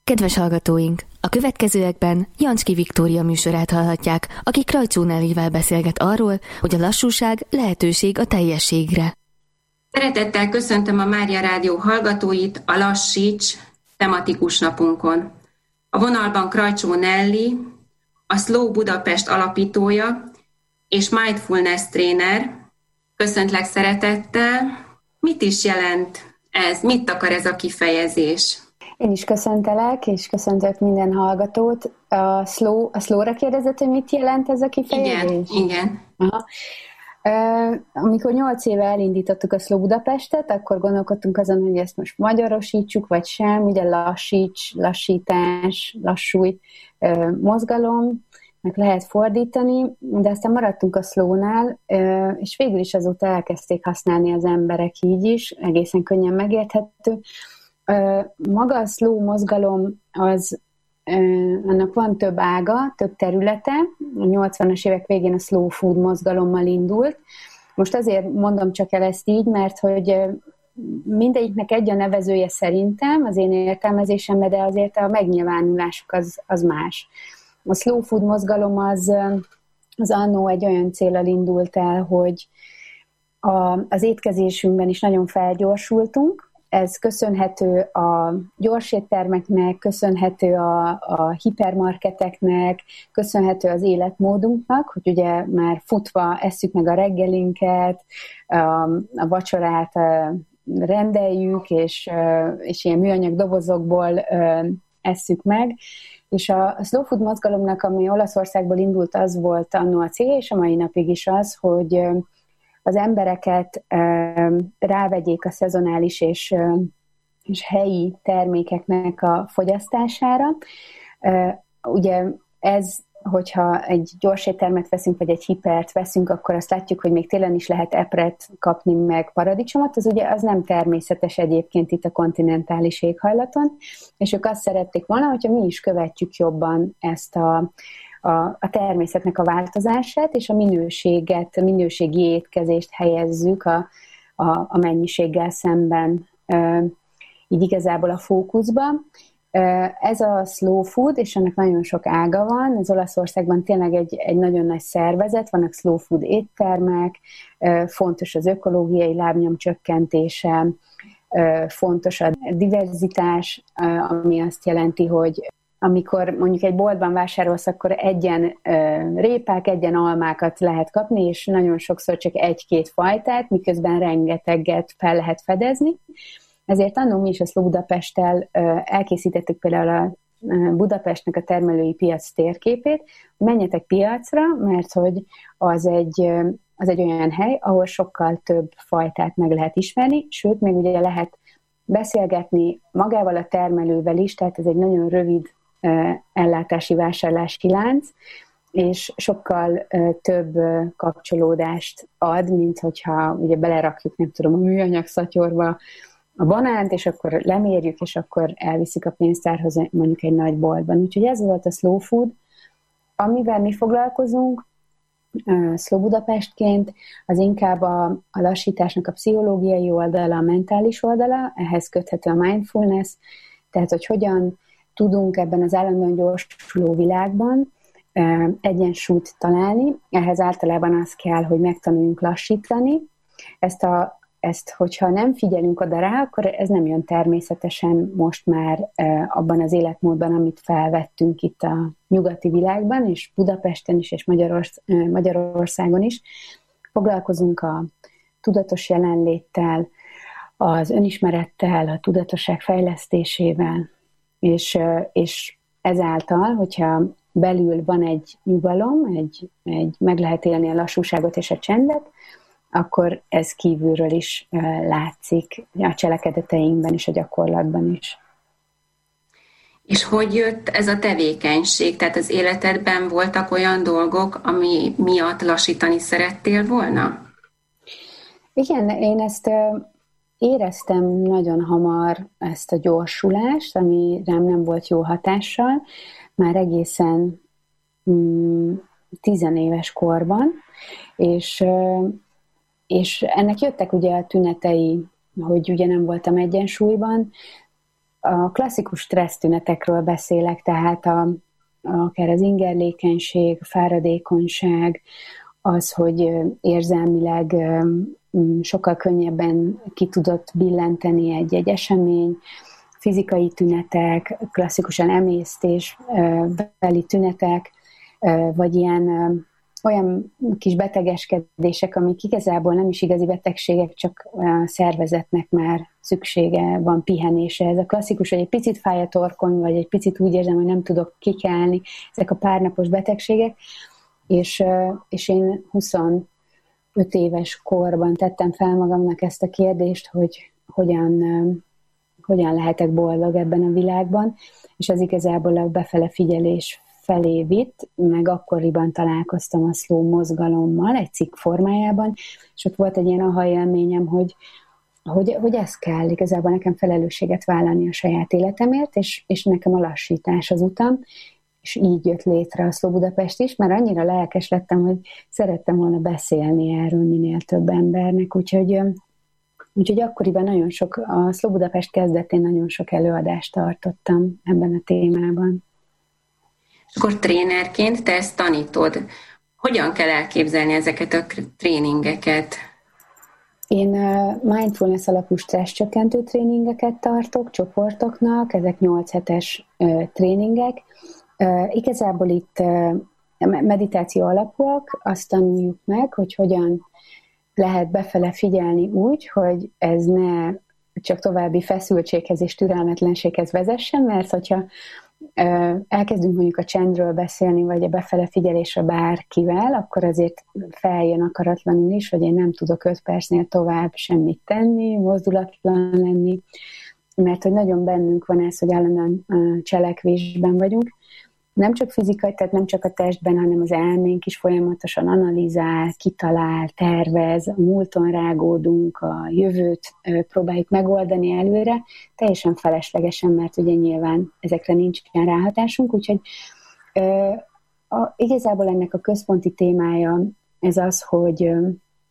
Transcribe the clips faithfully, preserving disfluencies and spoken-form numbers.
Kedves hallgatóink! A következőekben Jancski Viktória műsorát hallhatják, aki Krajczó Nellivel beszélget arról, hogy a lassúság lehetőség a teljességre. Szeretettel köszöntöm a Mária Rádió hallgatóit a Lassíts tematikus napunkon. A vonalban Krajczó Nelli, a Slow Budapest alapítója és mindfulness tréner. Köszöntlek szeretettel. Mit is jelent ez? Mit akar ez a kifejezés? Én is köszöntelek, és köszöntök minden hallgatót. A slow, a slow-ra kérdezett, hogy mit jelent ez a kifejezés? Igen, igen. Aha. Uh, amikor nyolc éve elindítottuk a Slow Budapestet, akkor gondolkodtunk azon, hogy ezt most magyarosítsuk, vagy sem, ugye lassíts, lassítás, lassulj, uh, mozgalom, meg lehet fordítani, de aztán maradtunk a slownál, uh, és végül is azóta elkezdték használni az emberek így is, egészen könnyen megérthető. Maga a slow mozgalom, az, annak van több ága, több területe. A nyolcvanas évek végén a slow food mozgalommal indult. Most azért mondom csak el ezt így, mert hogy mindegyiknek egy a nevezője szerintem, az én értelmezésemben, de azért a megnyilvánulásuk az, az más. A slow food mozgalom az, az annó egy olyan céllal indult el, hogy a, az étkezésünkben is nagyon felgyorsultunk. Ez köszönhető a gyors éttermeknek, köszönhető a, a hipermarketeknek, köszönhető az életmódunknak, hogy ugye már futva esszük meg a reggelinket, a, a vacsorát rendeljük, és, és ilyen műanyag dobozokból esszük meg. És a, a slow food mozgalomnak, ami Olaszországból indult, az volt annó a célja, és a mai napig is az, hogy az embereket rávegyék a szezonális és, és helyi termékeknek a fogyasztására. Ugye ez, hogyha egy gyors éttermet veszünk, vagy egy hipert veszünk, akkor azt látjuk, hogy még télen is lehet epret kapni, meg paradicsomot, az ugye az nem természetes egyébként itt a kontinentális éghajlaton, és ők azt szerették volna, hogyha mi is követjük jobban ezt a A, a természetnek a változását, és a minőséget, a minőségi étkezést helyezzük a, a, a mennyiséggel szemben e, így igazából a fókuszba. E, ez a slow food, és ennek nagyon sok ága van. Az Olaszországban tényleg egy, egy nagyon nagy szervezet, vannak slow food éttermek, e, fontos az ökológiai lábnyom csökkentése, e, fontos a diverzitás, e, ami azt jelenti, hogy amikor mondjuk egy boltban vásárolsz, akkor egyen ö, répák, egyen almákat lehet kapni, és nagyon sokszor csak egy-két fajtát, miközben rengeteget fel lehet fedezni. Ezért annól mi is a Slow Budapesttel ö, elkészítettük például a ö, Budapestnek a termelői piac térképét. Menjetek piacra, mert hogy az egy, ö, az egy olyan hely, ahol sokkal több fajtát meg lehet ismerni, sőt, még ugye lehet beszélgetni magával a termelővel is, tehát ez egy nagyon rövid ellátási vásárlási lánc, és sokkal több kapcsolódást ad, mint hogyha ugye belerakjuk, nem tudom, a műanyag szatyorba a banánt, és akkor lemérjük, és akkor elviszik a pénztárhoz mondjuk egy nagy boltban. Úgyhogy ez volt a slow food. Amivel mi foglalkozunk Slow Budapestként, az inkább a, a lassításnak a pszichológiai oldala, a mentális oldala, ehhez köthető a mindfulness, tehát hogy hogyan tudunk ebben az állandóan gyorsuló világban egyensúlyt találni. Ehhez általában az kell, hogy megtanuljunk lassítani. Ezt, a, ezt, hogyha nem figyelünk oda rá, akkor ez nem jön természetesen most már abban az életmódban, amit felvettünk itt a nyugati világban, és Budapesten is, és Magyarorsz- Magyarországon is. Foglalkozunk a tudatos jelenléttel, az önismerettel, a tudatosság fejlesztésével, És, és ezáltal, hogyha belül van egy nyugalom, egy, egy meg lehet élni a lassúságot és a csendet, akkor ez kívülről is látszik a cselekedeteinkben és a gyakorlatban is. És hogy jött ez a tevékenység? Tehát az életedben voltak olyan dolgok, ami miatt lassítani szerettél volna? Igen, én ezt éreztem nagyon hamar, ezt a gyorsulást, ami rám nem volt jó hatással, már egészen mm, tizenéves korban, és, és ennek jöttek ugye a tünetei, hogy ugye nem voltam egyensúlyban. a klasszikus stressztünetekről beszélek, tehát a, akár az ingerlékenység, fáradékonyság, az, hogy érzelmileg sokkal könnyebben ki tudott billenteni egy-egy esemény, fizikai tünetek, klasszikusan emésztésbeli tünetek, vagy ilyen olyan kis betegeskedések, amik igazából nem is igazi betegségek, csak a szervezetnek már szüksége van pihenése. Ez a klasszikus, hogy egy picit fáj a torkon, vagy egy picit úgy érzem, hogy nem tudok kikelni, ezek a párnapos betegségek, és, és én huszonöt éves korban tettem fel magamnak ezt a kérdést, hogy hogyan, hogyan lehetek boldog ebben a világban, és az igazából a befele figyelés felé vitt, meg akkoriban találkoztam a slow mozgalommal, egy cikk formájában, és ott volt egy ilyen aha élményem, hogy, hogy, hogy ez kell, igazából nekem felelősséget vállalni a saját életemért, és, és nekem a lassítás az utam, és így jött létre a Slow Budapest is, mert annyira lelkes lettem, hogy szerettem volna beszélni erről minél több embernek, úgyhogy, úgyhogy akkoriban nagyon sok, a Slow Budapest kezdetén nagyon sok előadást tartottam ebben a témában. És akkor trénerként te ezt tanítod. Hogyan kell elképzelni ezeket a tréningeket? Én mindfulness alapú stresszcsökkentő tréningeket tartok csoportoknak, ezek nyolc hetes tréningek. Igazából itt meditáció alapúak, azt tanuljuk meg, hogy hogyan lehet befele figyelni úgy, hogy ez ne csak további feszültséghez és türelmetlenséghez vezessen, mert hogyha elkezdünk mondjuk a csendről beszélni, vagy a befele figyelésre bárkivel, akkor azért feljön akaratlanul is, hogy én nem tudok öt percnél tovább semmit tenni, mozdulatlan lenni, mert hogy nagyon bennünk van ez, hogy állandóan cselekvésben vagyunk. Nem csak fizikai, tehát nem csak a testben, hanem az elménk is folyamatosan analizál, kitalál, tervez, a múlton rágódunk, a jövőt próbáljuk megoldani előre, teljesen feleslegesen, mert ugye nyilván ezekre nincs ilyen ráhatásunk, úgyhogy ö, a, igazából ennek a központi témája ez az, hogy ö,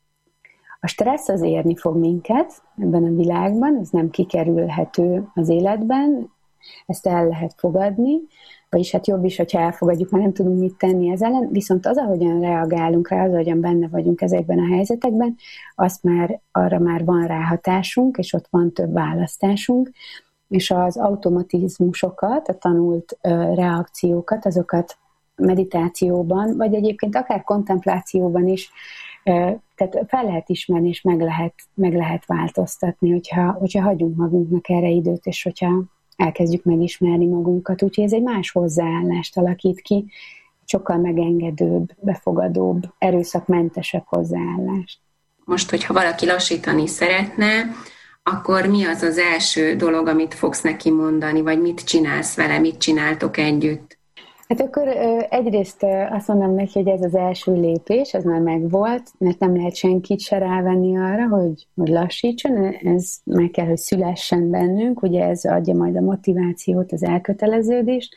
a stressz az érni fog minket ebben a világban, ez nem kikerülhető az életben, ezt el lehet fogadni, vagyis hát jobb is, hogyha elfogadjuk, mert nem tudunk mit tenni ez ellen, viszont az, ahogyan reagálunk rá, az, ahogyan benne vagyunk ezekben a helyzetekben, azt már, arra már van ráhatásunk, és ott van több választásunk, és az automatizmusokat, a tanult uh, reakciókat, azokat meditációban, vagy egyébként akár kontemplációban is, uh, tehát fel lehet ismerni, és meg lehet, meg lehet változtatni, hogyha, hogyha hagyunk magunknak erre időt, és hogyha elkezdjük megismerni magunkat, úgyhogy ez egy más hozzáállást alakít ki, sokkal megengedőbb, befogadóbb, erőszakmentesebb hozzáállást. Most, hogyha valaki lassítani szeretne, akkor mi az az első dolog, amit fogsz neki mondani, vagy mit csinálsz vele, mit csináltok együtt? Hát akkor egyrészt azt mondom neki, hogy ez az első lépés, ez már megvolt, mert nem lehet senkit se rávenni arra, hogy, hogy lassítson, ez meg kell, hogy szülessen bennünk, ugye ez adja majd a motivációt, az elköteleződést,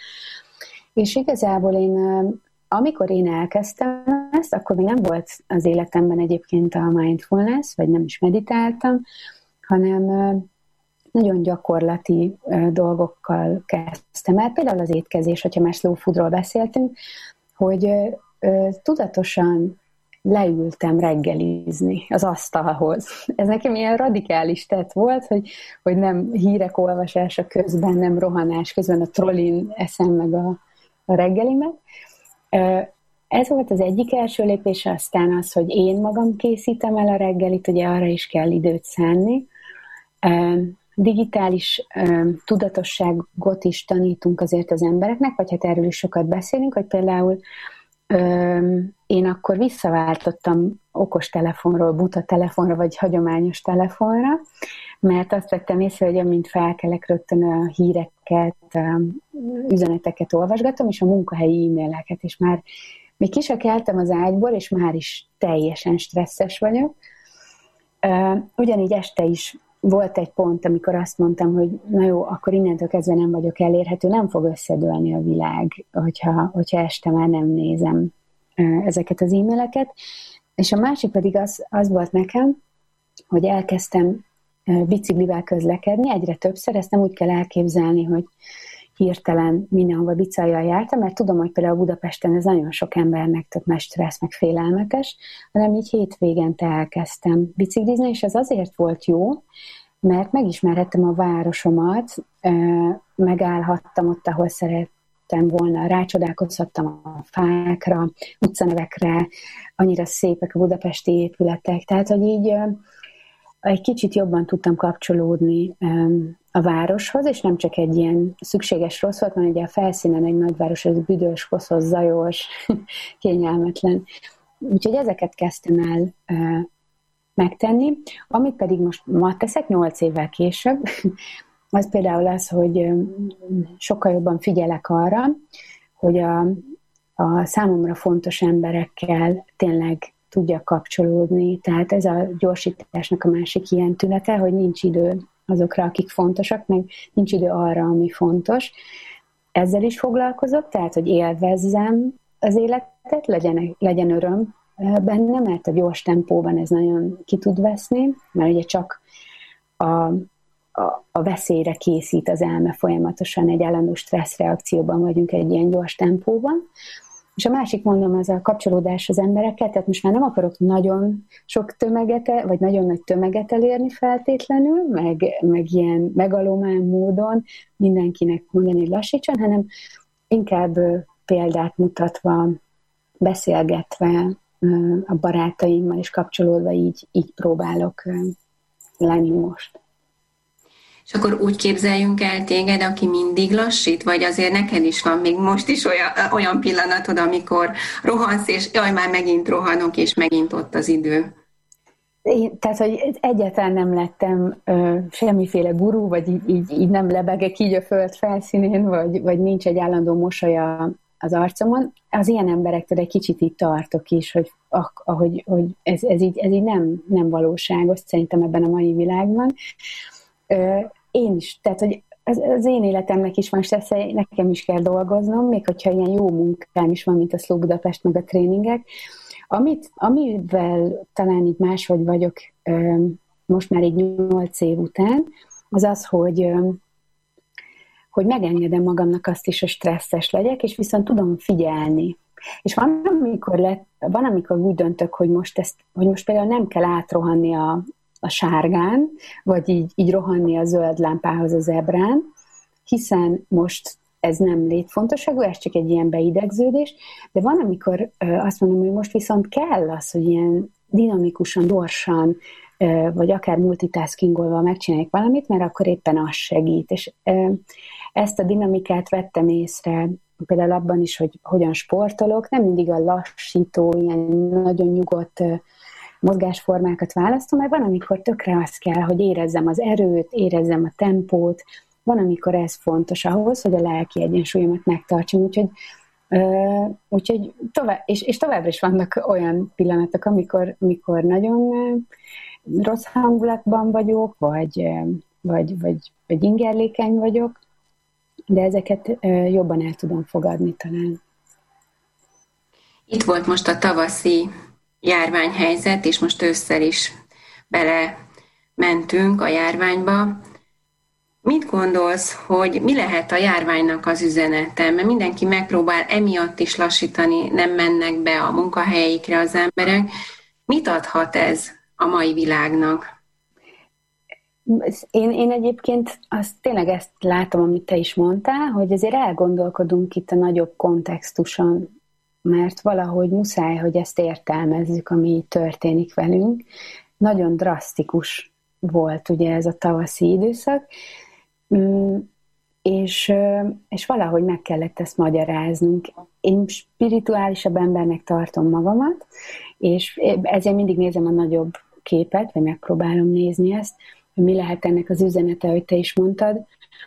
és igazából én, amikor én elkezdtem ezt, akkor még nem volt az életemben egyébként a mindfulness, vagy nem is meditáltam, hanem nagyon gyakorlati dolgokkal kezdtem el. Például az étkezés, hogyha már slow foodról beszéltünk, hogy tudatosan leültem reggelizni az asztalhoz. Ez nekem ilyen radikális tett volt, hogy, hogy nem hírek olvasása közben, nem rohanás közben a trollin eszem meg a, a reggelimet. Ez volt az egyik első lépés, aztán az, hogy én magam készítem el a reggelit, ugye arra is kell időt szánni. Digitális um, tudatosságot is tanítunk azért az embereknek, vagy hát erről is sokat beszélünk, hogy például um, én akkor visszaváltottam okostelefonról, buta telefonra, vagy hagyományos telefonra, mert azt vettem észre, hogy amint felkelek, rögtön a híreket, um, üzeneteket olvasgatom, és a munkahelyi e-maileket, és már még ki se keltem az ágyból, és már is teljesen stresszes vagyok. Uh, ugyanígy este is volt egy pont, amikor azt mondtam, hogy na jó, akkor innentől kezdve nem vagyok elérhető, nem fog összedőlni a világ, hogyha, hogyha este már nem nézem ezeket az e-maileket. És a másik pedig az, az volt nekem, hogy elkezdtem biciklivel közlekedni, egyre többször, ezt nem úgy kell elképzelni, hogy hirtelen mindenhova bicajjal jártam, mert tudom, hogy például Budapesten ez nagyon sok embernek tök nagy stressz, meg félelmetes, hanem így hétvégente elkezdtem biciklizni, és ez azért volt jó, mert megismerhettem a városomat, megállhattam ott, ahol szerettem volna, rácsodálkozhattam a fákra, utcanevekre, annyira szépek a budapesti épületek, tehát, hogy így egy kicsit jobban tudtam kapcsolódni a városhoz, és nem csak egy ilyen szükséges rossz volt, mert ugye a felszínen egy nagyváros, ez büdös, koszos, zajos, kényelmetlen. Úgyhogy ezeket kezdtem el megtenni. Amit pedig most ma teszek, nyolc évvel később, az például az, hogy sokkal jobban figyelek arra, hogy a, a számomra fontos emberekkel tényleg tudjak kapcsolódni. Tehát ez a gyorsításnak a másik ilyen tünete, hogy nincs idő azokra, akik fontosak, meg nincs idő arra, ami fontos. Ezzel is foglalkozok, tehát, hogy élvezzem az életet, legyen, legyen öröm benne, mert a gyors tempóban ez nagyon ki tud veszni, mert ugye csak a, a, a veszélyre készít az elme folyamatosan, egy állandó stresszreakcióban vagyunk egy ilyen gyors tempóban. És a másik, mondom, az a kapcsolódás az emberekkel, tehát most már nem akarok nagyon sok tömeget, vagy nagyon nagy tömeget elérni feltétlenül, meg, meg ilyen megalomán módon mindenkinek mondani, hogy lassítson, hanem inkább példát mutatva, beszélgetve a barátaimmal is kapcsolódva így, így próbálok lenni most. És akkor úgy képzeljünk el téged, aki mindig lassít, vagy azért neked is van még most is olyan, olyan pillanatod, amikor rohansz, és jaj, már megint rohanok, és megint ott az idő. Én, tehát, hogy egyáltalán nem lettem ö, semmiféle gurú, vagy így, így, így nem lebegek így a föld felszínén, vagy, vagy nincs egy állandó mosolya az arcomon. Az ilyen emberektől egy kicsit így tartok is, hogy, ahogy, hogy ez, ez így, ez így nem, nem valóságos szerintem ebben a mai világban. Ö, én is, tehát, hogy az, az én életemnek is van stressze, nekem is kell dolgoznom, még hogyha ilyen jó munkám is van, mint a Slow Budapest, meg a tréningek. Amit, amivel talán így máshogy vagyok ö, most már így nyolc év után, az az, hogy, ö, hogy megengedem magamnak azt is, hogy stresszes legyek, és viszont tudom figyelni. És van, amikor, lett, van, amikor úgy döntök, hogy most, ezt, hogy most például nem kell átrohanni a, a sárgán, vagy így, így rohanni a zöld lámpához a zebrán, hiszen most ez nem létfontosságú, ez csak egy ilyen beidegződés, de van, amikor ö, azt mondom, hogy most viszont kell az, hogy ilyen dinamikusan, gyorsan, ö, vagy akár multitaskingolva megcsináljuk valamit, mert akkor éppen az segít. És ö, ezt a dinamikát vettem észre, például abban is, hogy hogyan sportolok, nem mindig a lassító, ilyen nagyon nyugodt ö, mozgásformákat választom, mert van, amikor tökre az kell, hogy érezzem az erőt, érezzem a tempót, van, amikor ez fontos ahhoz, hogy a lelki egyensúlyomat megtartsam, úgyhogy, uh, úgyhogy tovább, és, és továbbra is vannak olyan pillanatok, amikor, amikor nagyon uh, rossz hangulatban vagyok, vagy, uh, vagy, vagy, vagy ingerlékeny vagyok, de ezeket uh, jobban el tudom fogadni talán. Itt volt most a tavaszi járványhelyzet, és most ősszel is bele mentünk a járványba. Mit gondolsz, hogy mi lehet a járványnak az üzenete? Mert mindenki megpróbál emiatt is lassítani, nem mennek be a munkahelyeikre az emberek. Mit adhat ez a mai világnak? Én, én egyébként azt tényleg ezt látom, amit te is mondtál, hogy azért elgondolkodunk itt a nagyobb kontextuson, mert valahogy muszáj, hogy ezt értelmezzük, ami történik velünk. Nagyon drasztikus volt ugye ez a tavaszi időszak, és, és valahogy meg kellett ezt magyaráznunk. Én spirituálisabb embernek tartom magamat, és ezért mindig nézem a nagyobb képet, vagy megpróbálom nézni ezt, hogy mi lehet ennek az üzenete, hogy te is mondtad.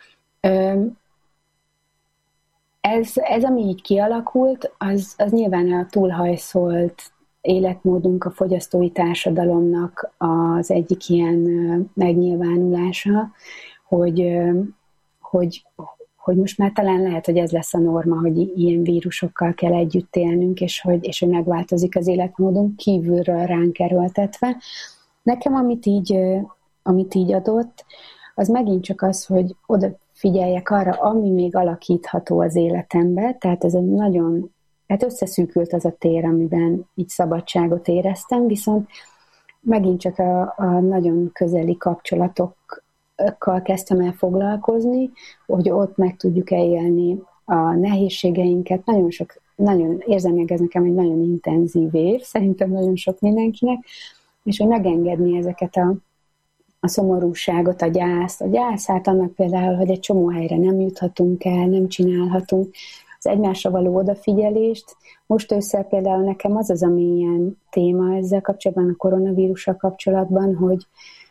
Ez, ez ami így kialakult, az, az nyilván a túlhajszolt életmódunk, a fogyasztói társadalomnak az egyik ilyen megnyilvánulása, hogy, hogy, hogy most már talán lehet, hogy ez lesz a norma, hogy ilyen vírusokkal kell együtt élnünk, és hogy, és hogy megváltozik az életmódunk kívülről ránk erőltetve. Nekem, amit így amit így adott, az megint csak az, hogy odafigyeljek arra, ami még alakítható az életemben, tehát ez egy nagyon, hát összeszűkült az a tér, amiben így szabadságot éreztem, viszont megint csak a, a nagyon közeli kapcsolatokkal kezdtem el foglalkozni, hogy ott meg tudjuk elélni a nehézségeinket. Nagyon sok, nagyon érzem, hogy ez nekem egy nagyon intenzív év, szerintem nagyon sok mindenkinek, és hogy megengedni ezeket a, a szomorúságot, a gyászt. A gyász, hát annak például, hogy egy csomó helyre nem juthatunk el, nem csinálhatunk, az egymásra való odafigyelést. Most ősszel például nekem az az, ami ilyen téma ezzel kapcsolatban, a koronavírussal kapcsolatban, hogy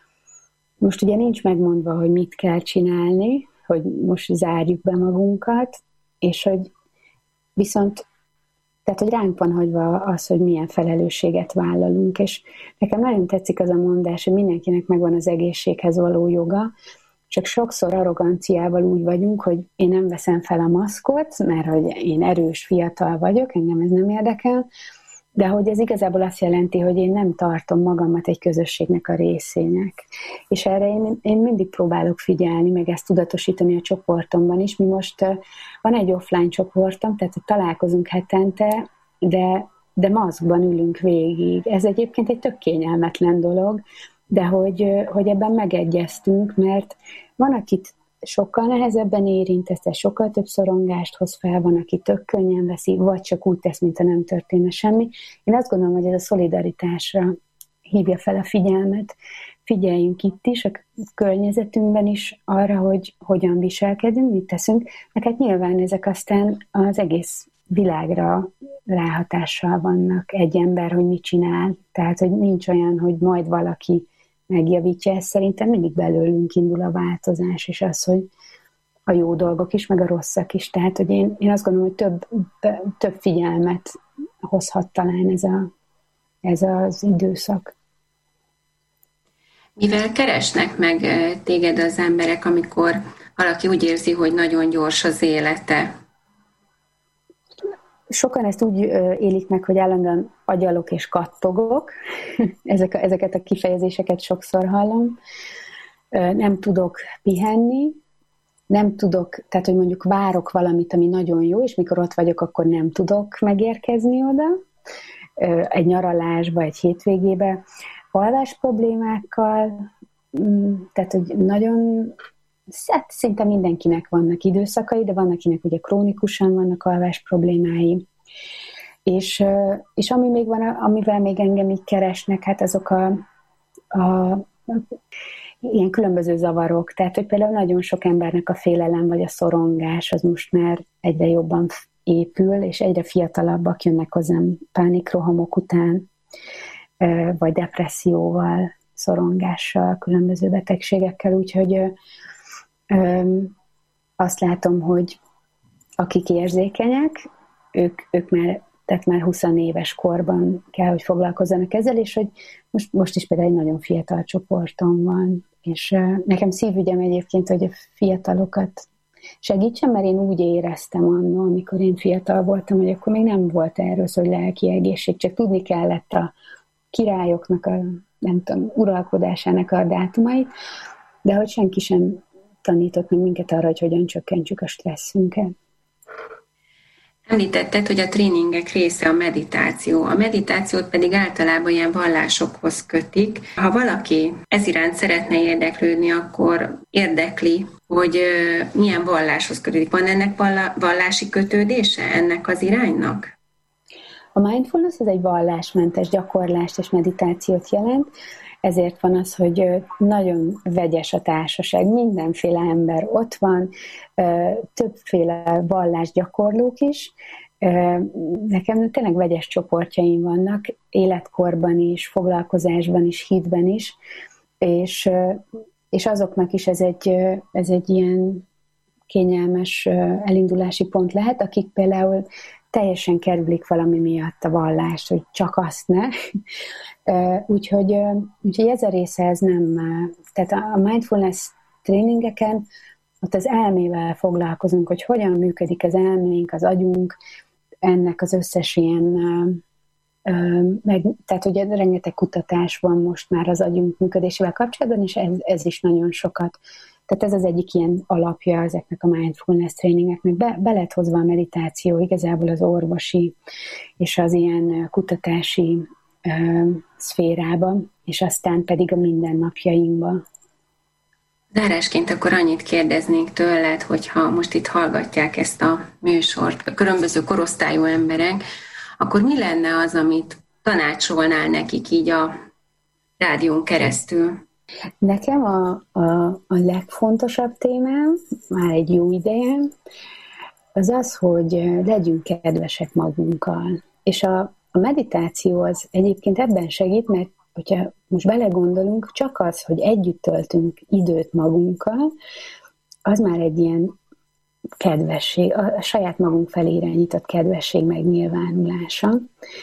most ugye nincs megmondva, hogy mit kell csinálni, hogy most zárjuk be magunkat, és hogy viszont, tehát hogy ránk van hagyva az, hogy milyen felelősséget vállalunk, és nekem nagyon tetszik az a mondás, hogy mindenkinek megvan az egészséghez való joga, csak sokszor arroganciával úgy vagyunk, hogy én nem veszem fel a maszkot, mert hogy én erős, fiatal vagyok, engem ez nem érdekel, de hogy ez igazából azt jelenti, hogy én nem tartom magamat egy közösségnek a részének. És erre én, én mindig próbálok figyelni, meg ezt tudatosítani a csoportomban is. Mi most van egy offline csoportom, tehát találkozunk hetente, de, de maszkban ülünk végig. Ez egyébként egy tök kényelmetlen dolog, de hogy, hogy ebben megegyeztünk, mert van, akit sokkal nehezebben érint, ezt sokkal több szorongást hoz fel, van, aki tök könnyen veszi, vagy csak úgy tesz, mintha nem történne semmi. Én azt gondolom, hogy ez a szolidaritásra hívja fel a figyelmet. Figyeljünk itt is, a környezetünkben is arra, hogy hogyan viselkedünk, mit teszünk. Mert hát nyilván ezek aztán az egész világra ráhatással vannak egy ember, hogy mit csinál. Tehát, hogy nincs olyan, hogy majd valaki megjavítja, ezt szerintem mindig belőlünk indul a változás, és az, hogy a jó dolgok is, meg a rosszak is. Tehát, hogy én, én azt gondolom, hogy több, több figyelmet hozhat talán ez, a, ez az időszak. Mivel keresnek meg téged az emberek, amikor valaki úgy érzi, hogy nagyon gyors az élete? Sokan ezt úgy élik meg, hogy állandóan agyalok és kattogok. Ezek, ezeket a kifejezéseket sokszor hallom. Nem tudok pihenni, nem tudok, tehát hogy mondjuk várok valamit, ami nagyon jó, és mikor ott vagyok, akkor nem tudok megérkezni oda. Egy nyaralásba, egy hétvégébe. Alvás problémákkal, tehát hogy nagyon... Hát szinte mindenkinek vannak időszakai, de van, akinek ugye krónikusan vannak alvás problémái. És, és ami még van, amivel még engem így keresnek, hát azok a, a, a ilyen különböző zavarok. Tehát, hogy például nagyon sok embernek a félelem vagy a szorongás az most már egyre jobban épül, és egyre fiatalabbak jönnek hozzám pánikrohamok után, vagy depresszióval, szorongással, különböző betegségekkel, úgyhogy Öm, azt látom, hogy akik érzékenyek, ők, ők már, tehát már húsz éves korban kell, hogy foglalkozzanak ezzel, és hogy most, most is például egy nagyon fiatal csoportom van, és uh, nekem szívügyem egyébként, hogy a fiatalokat segítsen, mert én úgy éreztem annól, amikor én fiatal voltam, hogy akkor még nem volt erről szó, hogy lelki egészség, csak tudni kellett a királyoknak a, nem tudom, uralkodásának a dátumait, de hogy senki sem tanított meg minket arra, hogy hogyan csökkentsük a stresszünket. Említetted, hogy a tréningek része a meditáció. A meditációt pedig általában ilyen vallásokhoz kötik. Ha valaki ez iránt szeretne érdeklődni, akkor érdekli, hogy milyen valláshoz kötődik. Van ennek vallási kötődése ennek az iránynak? A mindfulness az egy vallásmentes gyakorlást és meditációt jelent, ezért van az, hogy nagyon vegyes a társaság, mindenféle ember ott van, többféle vallásgyakorlók is. Nekem tényleg vegyes csoportjaim vannak, életkorban is, foglalkozásban is, hitben is, és, és azoknak is ez egy, ez egy ilyen kényelmes elindulási pont lehet, akik például teljesen kerülik valami miatt a vallást, hogy csak azt ne. Úgyhogy, úgyhogy ez a része, ez nem... Tehát a mindfulness tréningeken ott az elmével foglalkozunk, hogy hogyan működik az elménk, az agyunk, ennek az összes ilyen meg, tehát ugye rengeteg kutatás van most már az agyunk működésével kapcsolatban, és ez, ez is nagyon sokat. Tehát ez az egyik ilyen alapja ezeknek a mindfulness tréningeknek. Be, be lett hozva a meditáció igazából az orvosi és az ilyen kutatási ö, szférába, és aztán pedig a mindennapjainkba. Zárásként akkor annyit kérdeznék tőled, hogyha most itt hallgatják ezt a műsort, a különböző korosztályú emberek, akkor mi lenne az, amit tanácsolnál nekik így a rádión keresztül? Nekem a, a, a legfontosabb témám, már egy jó ideje, az az, hogy legyünk kedvesek magunkkal. És a, a meditáció az egyébként ebben segít, mert hogyha most belegondolunk, csak az, hogy együtt töltünk időt magunkkal, az már egy ilyen kedvesség, a saját magunk felé irányított kedvesség megnyilvánulása.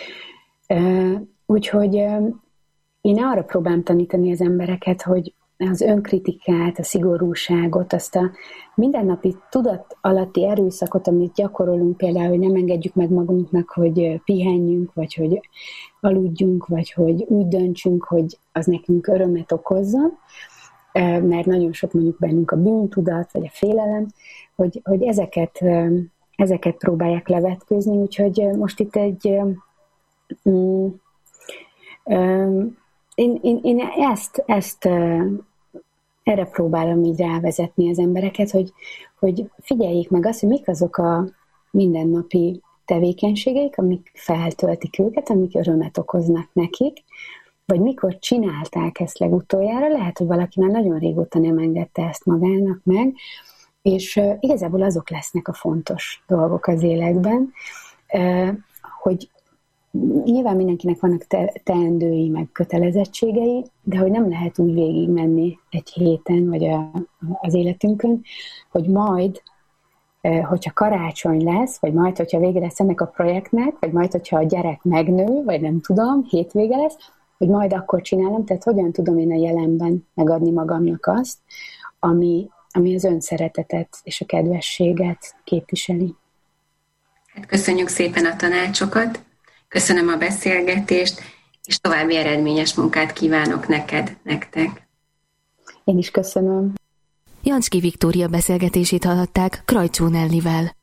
Úgyhogy én arra próbálom tanítani az embereket, hogy az önkritikát, a szigorúságot, azt a mindennapi tudat alatti erőszakot, amit gyakorolunk, például, hogy nem engedjük meg magunknak, hogy pihenjünk, vagy hogy aludjunk, vagy hogy úgy döntsünk, hogy az nekünk örömet okozzon, mert nagyon sok mondjuk bennünk a bűntudat, vagy a félelem, hogy, hogy ezeket, ezeket próbálják levetkőzni, úgyhogy most itt egy... Um, um, Én, én, én ezt, ezt erre próbálom így rávezetni az embereket, hogy, hogy figyeljék meg azt, hogy mik azok a mindennapi tevékenységeik, amik feltöltik őket, amik örömet okoznak nekik, vagy mikor csinálták ezt legutoljára, lehet, hogy valaki már nagyon régóta nem engedte ezt magának meg, és igazából azok lesznek a fontos dolgok az életben, hogy nyilván mindenkinek vannak te- teendői, meg kötelezettségei, de hogy nem lehet úgy végigmenni egy héten, vagy a, az életünkön, hogy majd, hogyha karácsony lesz, vagy majd, hogyha vége lesz ennek a projektnek, vagy majd, hogyha a gyerek megnő, vagy nem tudom, hétvége lesz, hogy majd akkor csinálom, tehát hogyan tudom én a jelenben megadni magamnak azt, ami, ami az önszeretetet és a kedvességet képviseli. Hát köszönjük szépen a tanácsokat! Köszönöm a beszélgetést, és további eredményes munkát kívánok neked, nektek. Én is köszönöm. Jancski Viktória beszélgetését hallhatták Krajczó Nellivel.